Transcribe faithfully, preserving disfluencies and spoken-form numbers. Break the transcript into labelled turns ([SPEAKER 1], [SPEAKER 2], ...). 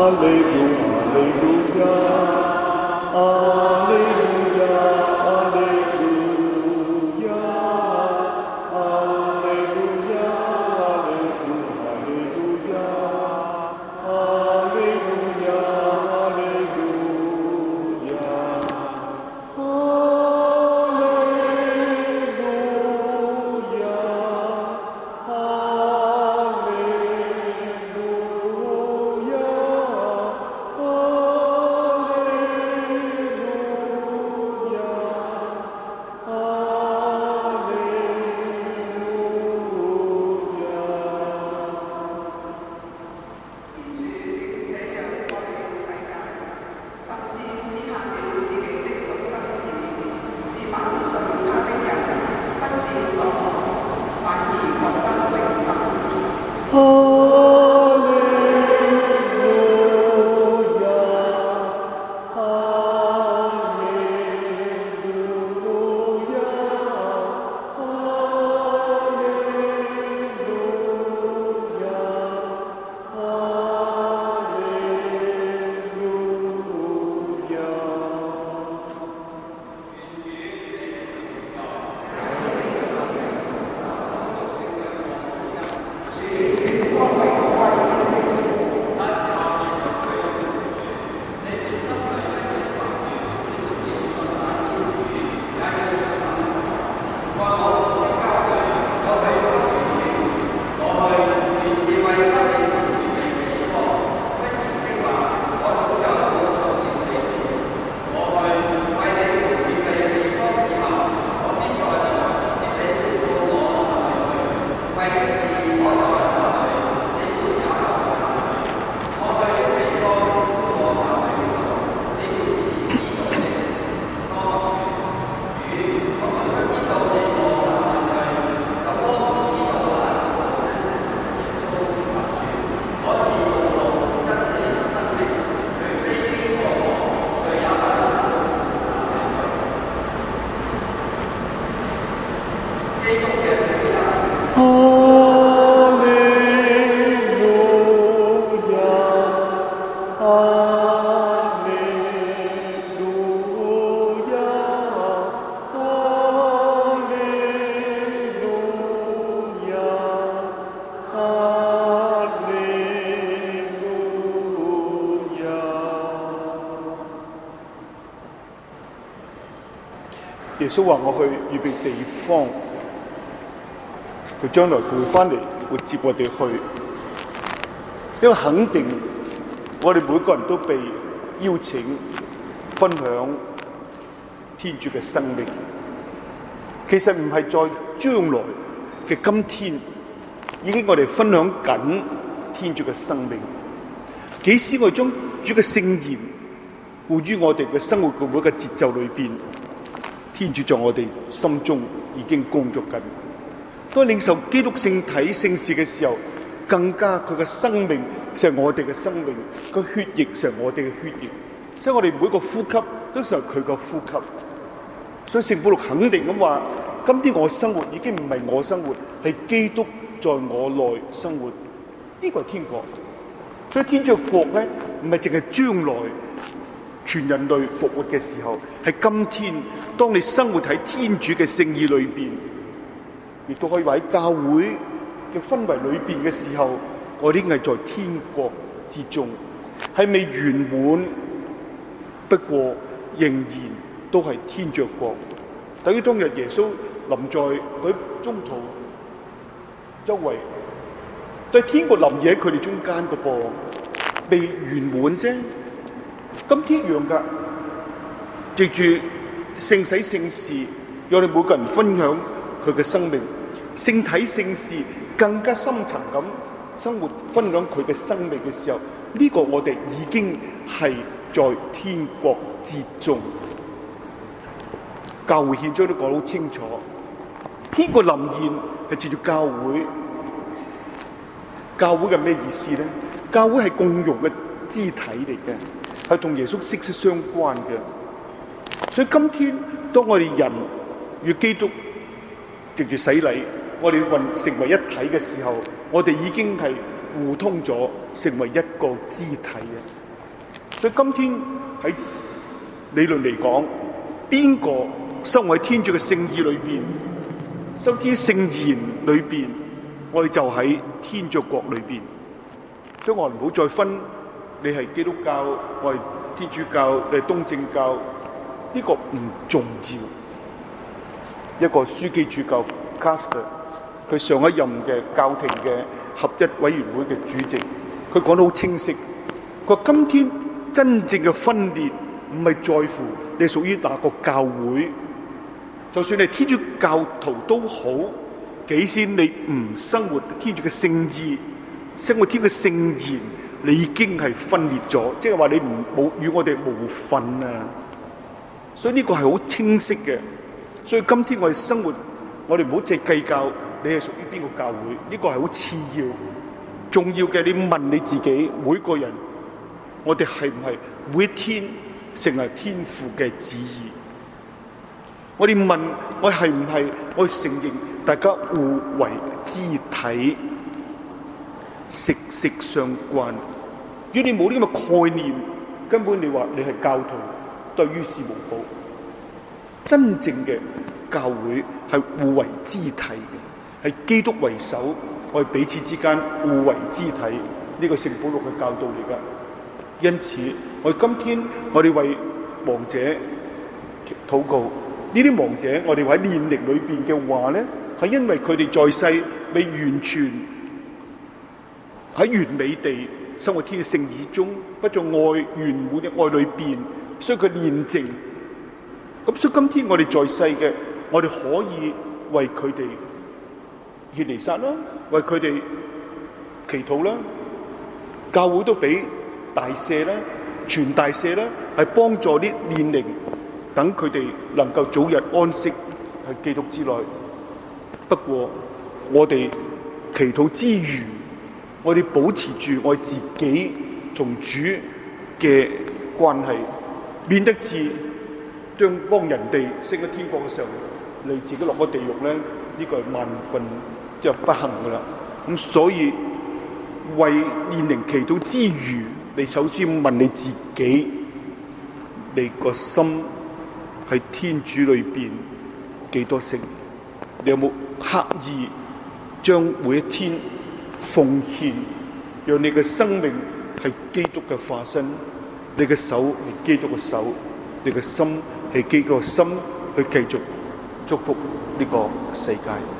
[SPEAKER 1] 耶穌話：我去預備地方，佢將來佢會翻嚟，會接我哋去。因為肯定我哋每個人都被邀請分享天主嘅生命。其實唔係在將來嘅今天，已經我哋分享緊天主嘅生命。幾時我哋將主嘅聖言活於我哋嘅生活嘅每一個節奏裏邊，天主在我哋心中已經工作緊。當領受基督聖體聖事嘅時候，更加佢嘅生命就係我哋嘅生命，佢血液就係我哋嘅血液，所以我哋每個呼吸都係佢個呼吸。所以聖保祿肯定咁話：今天我生活已經唔係我生活，係基督在我內生活。呢個係天國。所以天主嘅國咧，唔係淨係將來全人類復活嘅時候，係今天。當你生活喺天主嘅聖意裏邊，亦都可以話喺教會嘅氛圍裏邊嘅時候，我哋已經係在天國之中，係未圓滿，不過仍然都係天主國。等於當日耶穌臨在佢中途周圍，對天國臨意喺佢哋中間嘅噃，未圓滿啫。今天一樣噶，藉住聖洗聖事，讓我哋每個人分享佢嘅生命。聖體聖事更加深層咁生活，分享佢嘅生命嘅時候，呢、這個我哋已經係在天國之中。教會憲章都講得好清楚，天國臨現係藉住教會。教會係咩意思咧？教會係共融嘅肢體嚟嘅，係同耶穌息息相關嘅。所以今天當我哋人與基督藉住洗禮，我哋混成為一體嘅時候，我哋已經係互通咗，成為一個肢體嘅。所以今天喺理論嚟講，邊個生活喺天主嘅聖意裏邊，生天聖言裏邊，我哋就喺天主國裏邊。所以我唔好再分你係基督教，我係天主教，你係東正教，呢個唔重要。一個樞機主教 Casper， 佢上一任嘅教廷嘅合一委員會嘅主席，佢講得好清晰。佢話今天真正嘅分裂唔係在乎你屬於哪個教會，就算你係天主教徒都好，幾時你唔生活天主嘅聖意，生活天主嘅聖言，你已經係分裂咗，即係話你唔冇與我哋無份啊！所以呢個係好清晰嘅。所以今天我哋生活，我哋唔好淨係計較你係屬於邊個教會，呢個係好次要。重要嘅，你問你自己，每個人，我哋係唔係每一天成為天父嘅旨意？我哋問我係唔係我哋承認大家互為肢體，息息相關。如果你冇呢個概念，根本你話你係教徒都係於事無補。真正嘅教會係互為肢體嘅，係基督為首，我哋彼此之間互為肢體，呢個聖保祿嘅教導嚟噶。因此，我哋今天我哋為亡者禱告，呢啲亡者我哋喺煉靈裏邊嘅話咧，係因為佢哋在世未完全喺完美地生活天主聖意中，不在愛圓滿嘅愛裏邊，所以佢煉淨。咁所以今天我哋在世嘅，我哋可以為佢哋獻彌撒啦，為佢哋祈禱啦。教會都俾大赦啦，全大赦啦，係幫助啲煉靈，等佢哋能夠早日安息喺基督之內。不過我哋祈禱之餘，我哋保持住我自己同主嘅關係，免得至將幫人哋升咗天國嘅時候，你自己落咗地獄咧，呢、這個係萬分即係不幸噶啦。咁所以為煉靈祈禱之餘，你首先問你自己，你個心喺天主裏邊幾多成？你有冇刻意將每一天奉獻，讓你嘅生命係基督嘅化身，你嘅手係基督嘅手，你嘅心係基督嘅心，去繼續祝福呢個世界。